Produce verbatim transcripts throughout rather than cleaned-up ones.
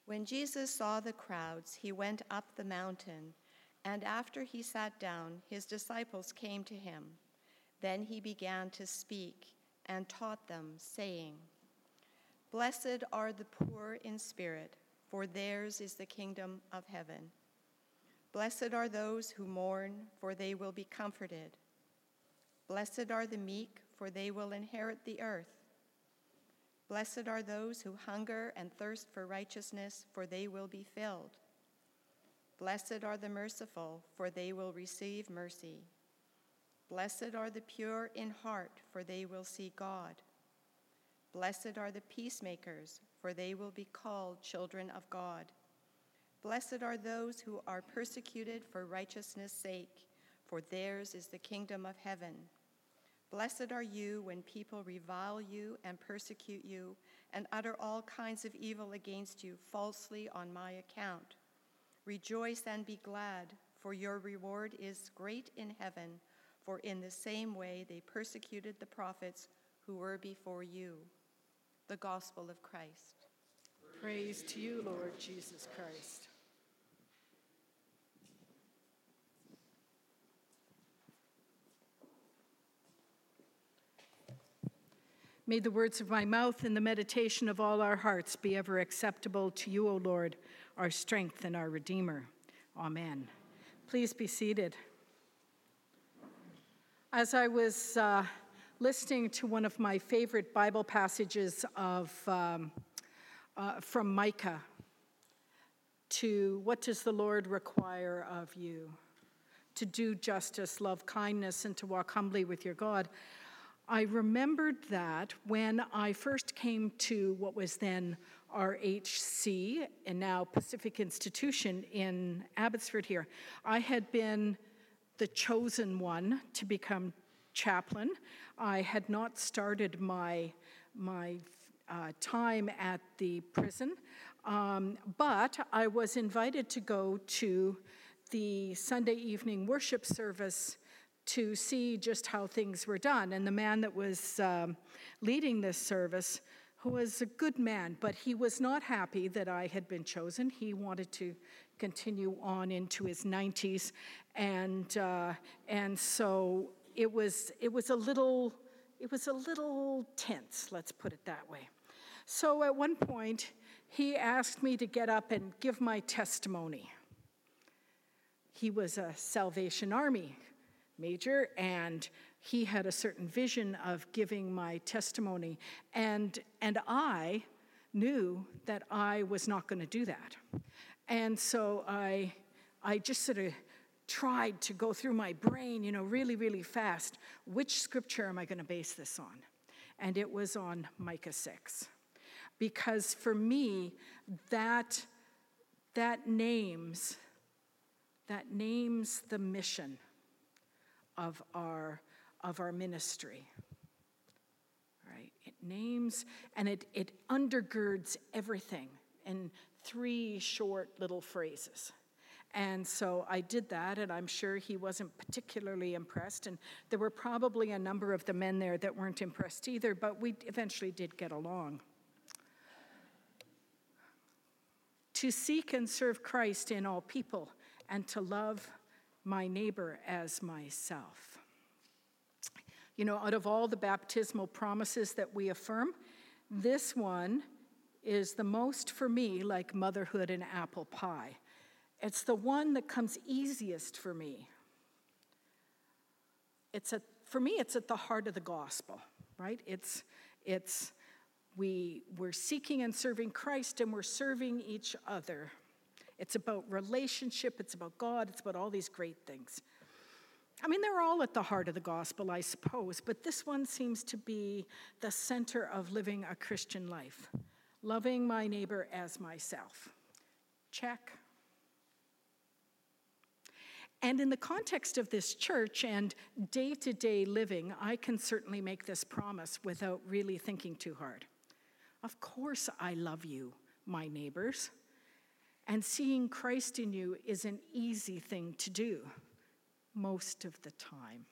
When Jesus saw the crowds, he went up the mountain, and after he sat down, his disciples came to him. Then he began to speak and taught them, saying, "Blessed are the poor in spirit, for theirs is the kingdom of heaven. Blessed are those who mourn, for they will be comforted. Blessed are the meek, for they will inherit the earth. Blessed are those who hunger and thirst for righteousness, for they will be filled. Blessed are the merciful, for they will receive mercy. Blessed are the pure in heart, for they will see God. Blessed are the peacemakers, for they will be called children of God. Blessed are those who are persecuted for righteousness' sake, for theirs is the kingdom of heaven. Blessed are you when people revile you and persecute you and utter all kinds of evil against you falsely on my account. Rejoice and be glad, for your reward is great in heaven, for in the same way they persecuted the prophets who were before you." The Gospel of Christ. Praise to you, Lord Jesus Christ. May the words of my mouth and the meditation of all our hearts be ever acceptable to you, O Lord, our strength and our Redeemer. Amen. Please be seated. As I was uh, listening to one of my favorite Bible passages of um, uh, from Micah, to what does the Lord require of you? To do justice, love kindness, and to walk humbly with your God. I remembered that when I first came to what was then R H C and now Pacific Institution in Abbotsford here, I had been the chosen one to become chaplain. I had not started my, my uh, time at the prison, um, but I was invited to go to the Sunday evening worship service to see just how things were done. And the man that was um, leading this service, who was a good man, but he was not happy that I had been chosen. He wanted to continue on into his nineties. And uh, and so it was it was a little it was a little tense, let's put it that way. So at one point, he asked me to get up and give my testimony. He was a Salvation Army major, and he had a certain vision of giving my testimony. And, and I knew that I was not going to do that. And so I, I just sort of tried to go through my brain, you know, really, really fast. Which scripture am I going to base this on? And it was on Micah six. Because for me, that, that names, that names the mission of our of our ministry, right? It names and it it undergirds everything in three short little phrases. And so I did that, and I'm sure he wasn't particularly impressed, and there were probably a number of the men there that weren't impressed either, but we eventually did get along. To seek and serve Christ in all people, and to love my neighbor as myself. You know, out of all the baptismal promises that we affirm, this one is the most, for me, like motherhood and apple pie. It's the one that comes easiest for me. It's a, for me, it's at the heart of the gospel, right? It's, it's we, we're seeking and serving Christ, and we're serving each other. It's about relationship, it's about God, it's about all these great things. I mean, they're all at the heart of the gospel, I suppose, but this one seems to be the center of living a Christian life. Loving my neighbor as myself. Check. And in the context of this church and day-to-day living, I can certainly make this promise without really thinking too hard. Of course I love you, my neighbors. And seeing Christ in you is an easy thing to do, most of the time.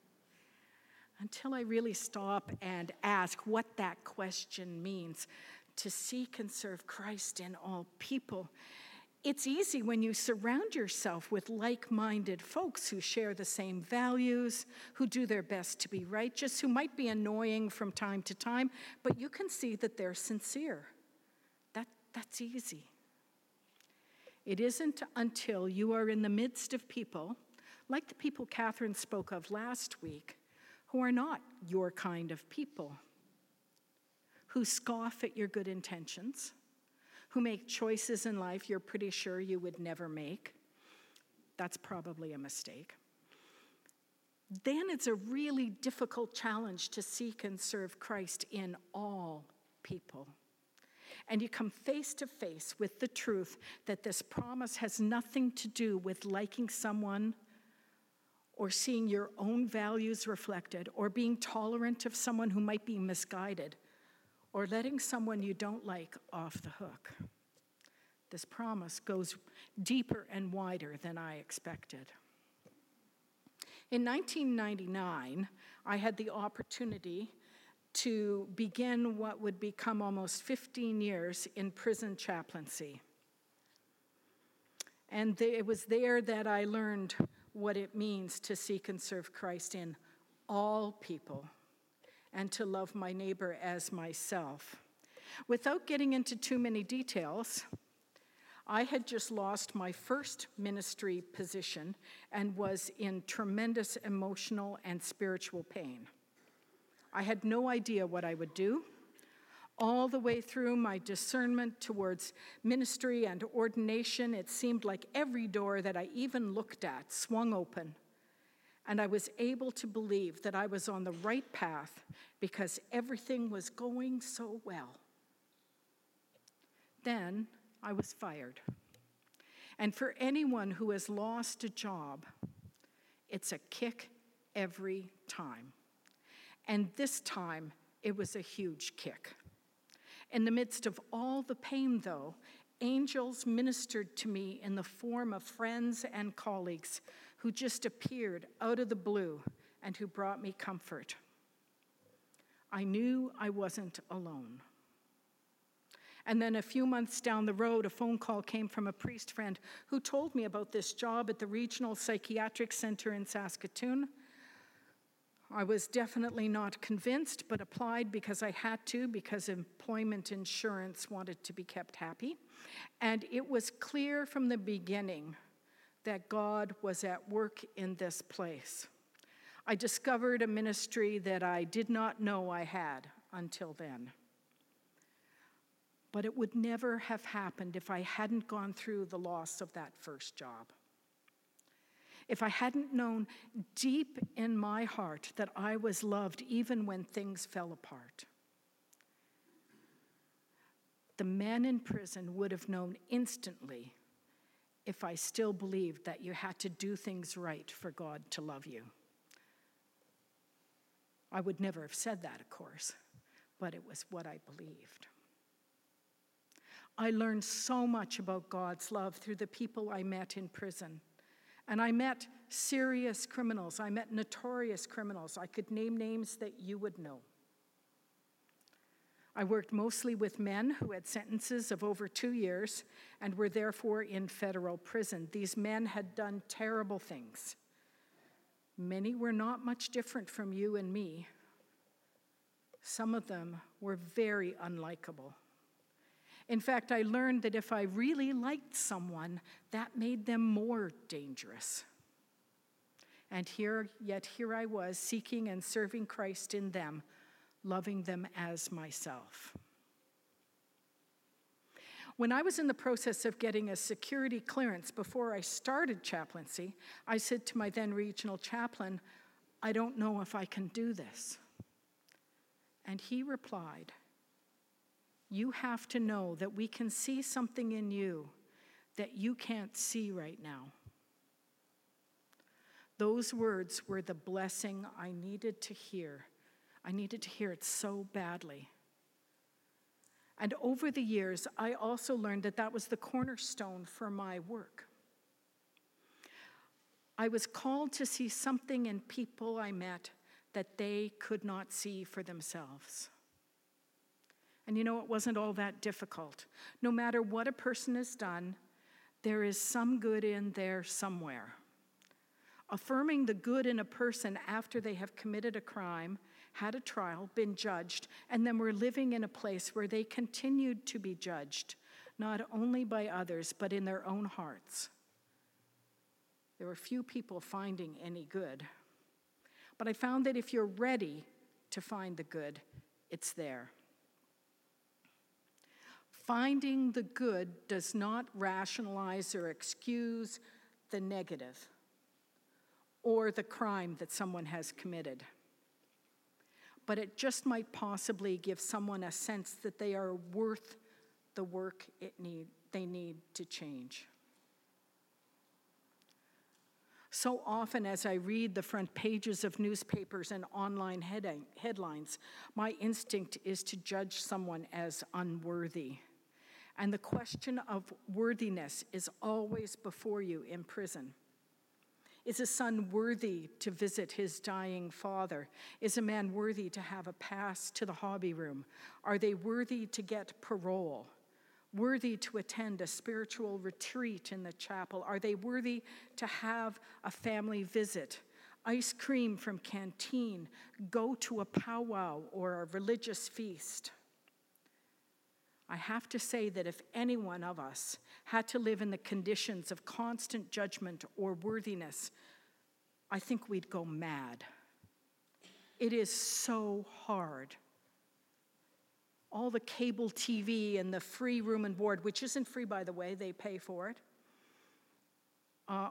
Until I really stop and ask what that question means. to seek and serve Christ in all people. It's easy when you surround yourself with like-minded folks who share the same values, who do their best to be righteous, who might be annoying from time to time, but you can see that they're sincere. That, that's easy. It isn't until you are in the midst of people, like the people Catherine spoke of last week, who are not your kind of people, who scoff at your good intentions, who make choices in life you're pretty sure you would never make. That's probably a mistake. Then it's a really difficult challenge to seek and serve Christ in all people. And you come face to face with the truth that this promise has nothing to do with liking someone or seeing your own values reflected or being tolerant of someone who might be misguided or letting someone you don't like off the hook. This promise goes deeper and wider than I expected. In nineteen ninety-nine, I had the opportunity to begin what would become almost fifteen years in prison chaplaincy. And it was there that I learned what it means to seek and serve Christ in all people and to love my neighbor as myself. Without getting into too many details, I had just lost my first ministry position and was in tremendous emotional and spiritual pain. I had no idea what I would do. All the way through my discernment towards ministry and ordination, it seemed like every door that I even looked at swung open, and I was able to believe that I was on the right path because everything was going so well. Then I was fired. And for anyone who has lost a job, it's a kick every time. And this time, it was a huge kick. In the midst of all the pain, though, angels ministered to me in the form of friends and colleagues who just appeared out of the blue and who brought me comfort. I knew I wasn't alone. And then a few months down the road, a phone call came from a priest friend who told me about this job at the Regional Psychiatric Center in Saskatoon. I was definitely not convinced, but applied because I had to, because employment insurance wanted to be kept happy. And it was clear from the beginning that God was at work in this place. I discovered a ministry that I did not know I had until then. But it would never have happened if I hadn't gone through the loss of that first job. If I hadn't known deep in my heart that I was loved even when things fell apart. The men in prison would have known instantly if I still believed that you had to do things right for God to love you. I would never have said that, of course, but it was what I believed. I learned so much about God's love through the people I met in prison. And I met serious criminals. I met notorious criminals. I could name names that you would know. I worked mostly with men who had sentences of over two years and were therefore in federal prison. These men had done terrible things. Many were not much different from you and me. Some of them were very unlikable. In fact, I learned that if I really liked someone, that made them more dangerous. And here, yet here I was, seeking and serving Christ in them, loving them as myself. When I was in the process of getting a security clearance before I started chaplaincy, I said to my then regional chaplain, "I don't know if I can do this." And he replied, "You have to know that we can see something in you that you can't see right now." Those words were the blessing I needed to hear. I needed to hear it so badly. And over the years, I also learned that that was the cornerstone for my work. I was called to see something in people I met that they could not see for themselves. And you know, it wasn't all that difficult. No matter what a person has done, there is some good in there somewhere. Affirming the good in a person after they have committed a crime, had a trial, been judged, and then were living in a place where they continued to be judged, not only by others, but in their own hearts. There were few people finding any good. But I found that if you're ready to find the good, it's there. Finding the good does not rationalize or excuse the negative or the crime that someone has committed. But it just might possibly give someone a sense that they are worth the work it need, they need to change. So often as I read the front pages of newspapers and online heading, headlines, my instinct is to judge someone as unworthy. And the question of worthiness is always before you in prison. Is a son worthy to visit his dying father? Is a man worthy to have a pass to the hobby room? Are they worthy to get parole? Worthy to attend a spiritual retreat in the chapel? Are they worthy to have a family visit? Ice cream from canteen? Go to a powwow or a religious feast? I have to say that if any one of us had to live in the conditions of constant judgment or worthiness, I think we'd go mad. It is so hard. All the cable T V and the free room and board, which isn't free, by the way, they pay for it, uh,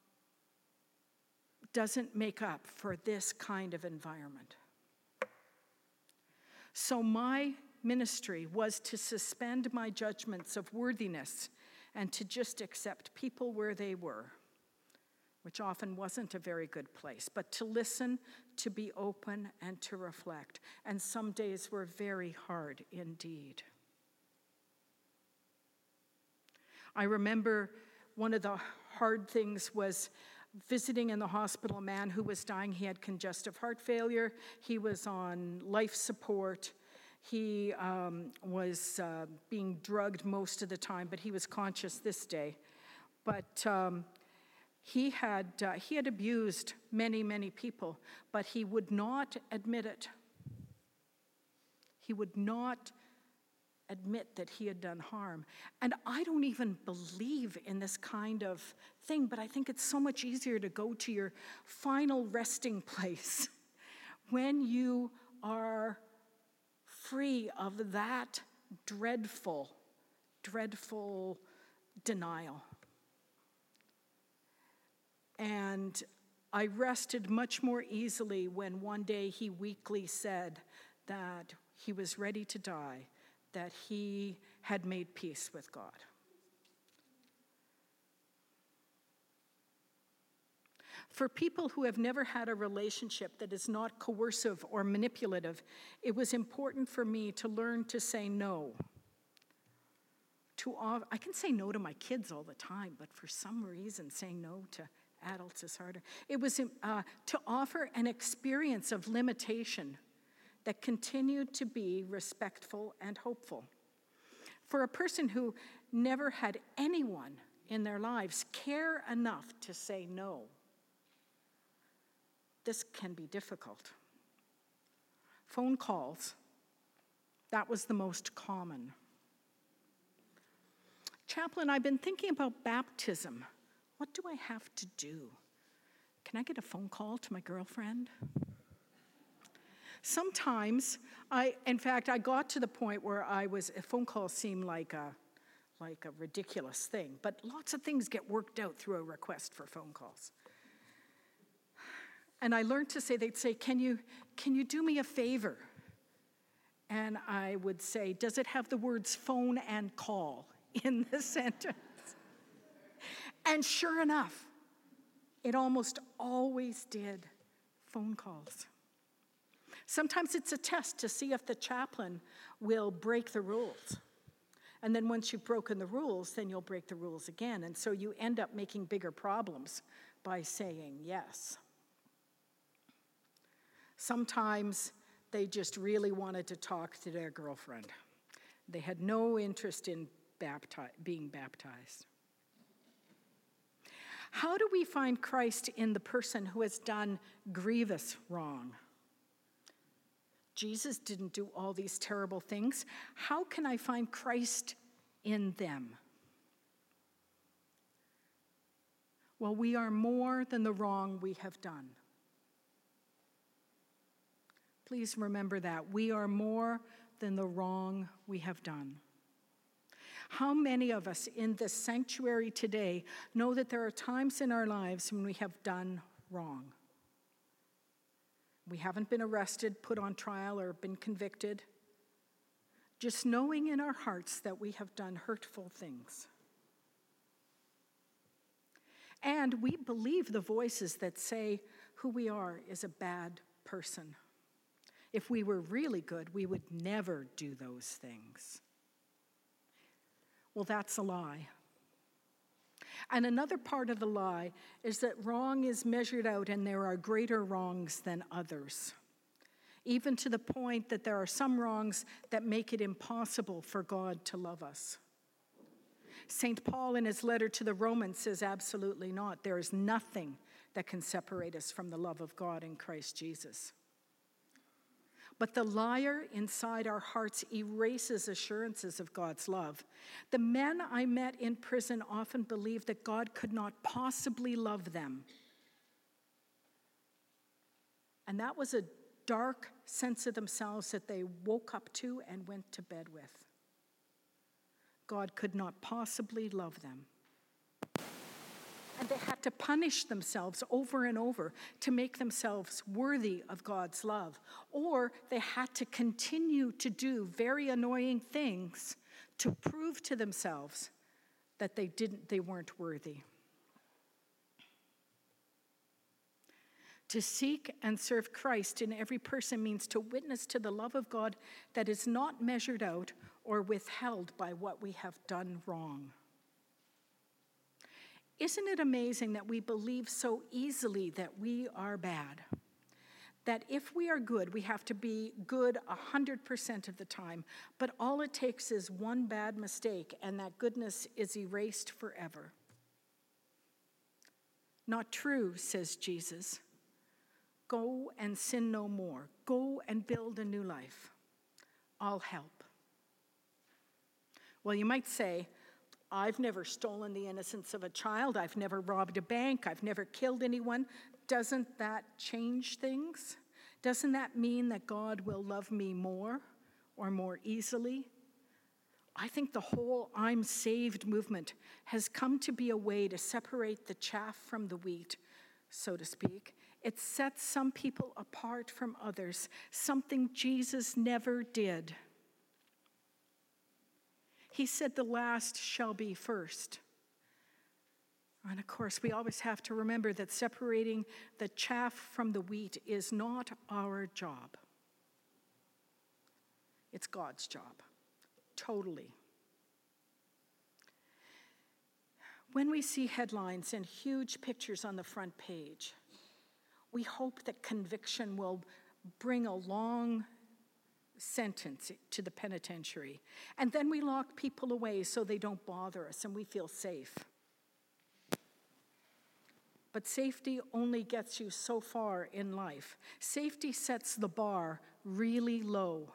doesn't make up for this kind of environment. So my ministry was to suspend my judgments of worthiness and to just accept people where they were, which often wasn't a very good place, but to listen, to be open, and to reflect. And some days were very hard indeed. I remember one of the hard things was visiting in the hospital a man who was dying. He had congestive heart failure. He was on life support. He um, was uh, being drugged most of the time, but he was conscious this day. But um, he had uh, he had abused many, many people, but he would not admit it. He would not admit that he had done harm. And I don't even believe in this kind of thing, but I think it's so much easier to go to your final resting place when you are free of that dreadful, dreadful denial. And I rested much more easily when one day he weakly said that he was ready to die, that he had made peace with God. For people who have never had a relationship that is not coercive or manipulative, it was important for me to learn to say no. To all, I can say no to my kids all the time, but for some reason saying no to adults is harder. It was uh, to offer an experience of limitation that continued to be respectful and hopeful. For a person who never had anyone in their lives care enough to say no, this can be difficult. Phone calls, that was the most common. Chaplain, I've been thinking about baptism. What do I have to do? Can I get a phone call to my girlfriend? Sometimes, I, in fact, I got to the point where I was, a phone call seemed like a, like a ridiculous thing, but lots of things get worked out through a request for phone calls. And I learned to say, they'd say, can you, can you do me a favor? And I would say, does it have the words phone and call in the sentence? And sure enough, it almost always did. Phone calls. Sometimes it's a test to see if the chaplain will break the rules. And then once you've broken the rules, then you'll break the rules again. And so you end up making bigger problems by saying yes. Sometimes they just really wanted to talk to their girlfriend. They had no interest in bapti- being baptized. How do we find Christ in the person who has done grievous wrong? Jesus didn't do all these terrible things. How can I find Christ in them? Well, we are more than the wrong we have done. Please remember that. We are more than the wrong we have done. How many of us in this sanctuary today know that there are times in our lives when we have done wrong? We haven't been arrested, put on trial, or been convicted. Just knowing in our hearts that we have done hurtful things. And we believe the voices that say who we are is a bad person. If we were really good, we would never do those things. Well, that's a lie. And another part of the lie is that wrong is measured out and there are greater wrongs than others, even to the point that there are some wrongs that make it impossible for God to love us. Saint Paul in his letter to the Romans says absolutely not. There is nothing that can separate us from the love of God in Christ Jesus. But the liar inside our hearts erases assurances of God's love. The men I met in prison often believed that God could not possibly love them. And that was a dark sense of themselves that they woke up to and went to bed with. God could not possibly love them. And they had to punish themselves over and over to make themselves worthy of God's love. Or they had to continue to do very annoying things to prove to themselves that they didn't, they weren't worthy. To seek and serve Christ in every person means to witness to the love of God that is not measured out or withheld by what we have done wrong. Isn't it amazing that we believe so easily that we are bad? That if we are good, we have to be good one hundred percent of the time, but all it takes is one bad mistake and that goodness is erased forever. Not true, says Jesus. Go and sin no more. Go and build a new life. I'll help. Well, you might say, I've never stolen the innocence of a child. I've never robbed a bank. I've never killed anyone. Doesn't that change things? Doesn't that mean that God will love me more or more easily? I think the whole I'm saved movement has come to be a way to separate the chaff from the wheat, so to speak. It sets some people apart from others, something Jesus never did. He said the last shall be first. And of course, we always have to remember that separating the chaff from the wheat is not our job. It's God's job, totally. When we see headlines and huge pictures on the front page, we hope that conviction will bring a long sentence to the penitentiary. And then we lock people away so they don't bother us and we feel safe. But safety only gets you so far in life. Safety sets the bar really low.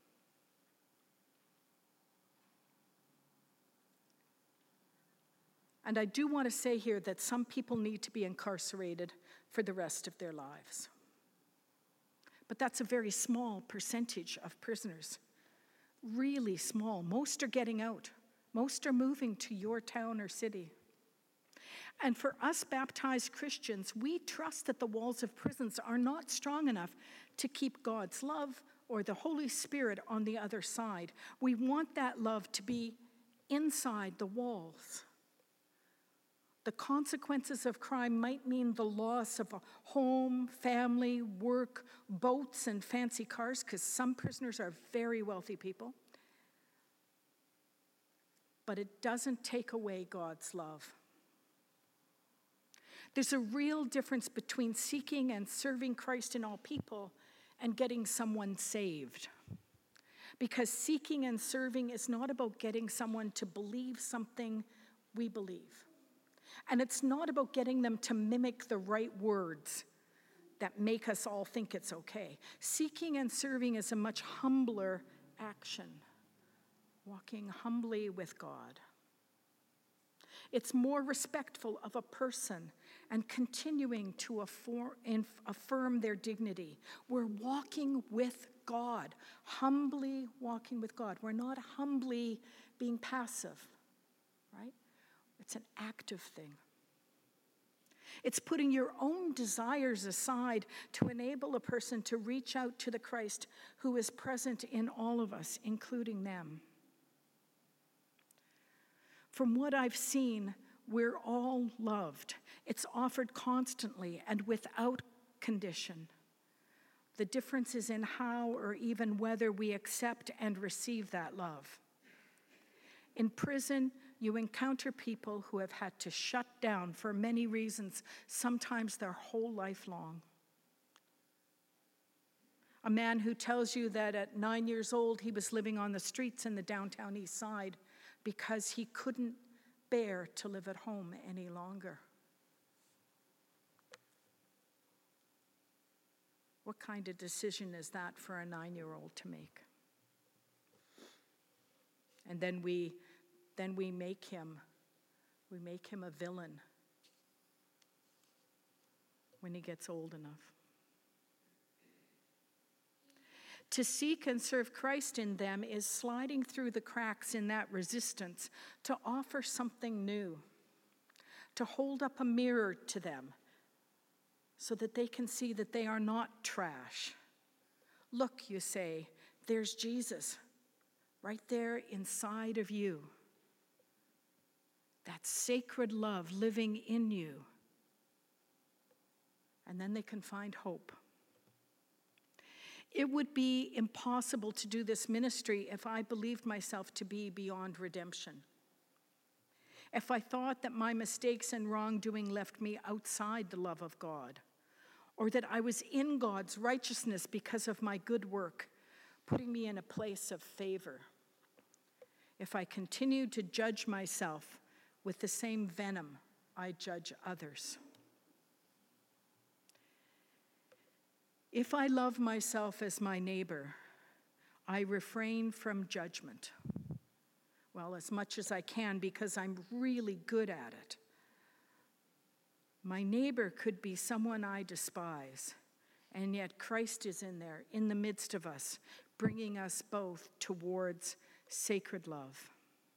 And I do want to say here that some people need to be incarcerated for the rest of their lives. But that's a very small percentage of prisoners. Really small. Most are getting out. Most are moving to your town or city. And for us baptized Christians, we trust that the walls of prisons are not strong enough to keep God's love or the Holy Spirit on the other side. We want that love to be inside the walls. The consequences of crime might mean the loss of a home, family, work, boats, and fancy cars, because some prisoners are very wealthy people. But it doesn't take away God's love. There's a real difference between seeking and serving Christ in all people and getting someone saved. Because seeking and serving is not about getting someone to believe something we believe. And it's not about getting them to mimic the right words that make us all think it's okay. Seeking and serving is a much humbler action, walking humbly with God. It's more respectful of a person and continuing to affirm their dignity. We're walking with God, humbly walking with God. We're not humbly being passive, right? It's an active thing. It's putting your own desires aside to enable a person to reach out to the Christ who is present in all of us, including them. From what I've seen, we're all loved. It's offered constantly and without condition. The difference is in how or even whether we accept and receive that love. In prison, you encounter people who have had to shut down for many reasons, sometimes their whole life long. A man who tells you that at nine years old he was living on the streets in the downtown east side because he couldn't bear to live at home any longer. What kind of decision is that for a nine-year-old to make? And then we then we make him we make him a villain when he gets old enough. To seek and serve Christ in them is sliding through the cracks in that resistance to offer something new, to hold up a mirror to them so that they can see that they are not trash. Look, you say, there's Jesus right there inside of you. That sacred love living in you. And then they can find hope. It would be impossible to do this ministry if I believed myself to be beyond redemption. If I thought that my mistakes and wrongdoing left me outside the love of God, or that I was in God's righteousness because of my good work, putting me in a place of favor. If I continued to judge myself with the same venom I judge others. If I love myself as my neighbor, I refrain from judgment. Well, as much as I can because I'm really good at it. My neighbor could be someone I despise, and yet Christ is in there, in the midst of us, bringing us both towards sacred love.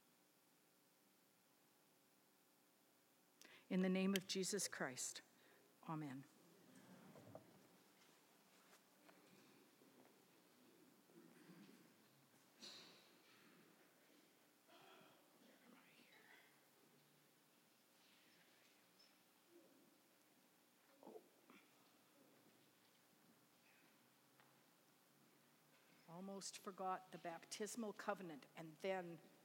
In the name of Jesus Christ, amen. Almost forgot the baptismal covenant, and then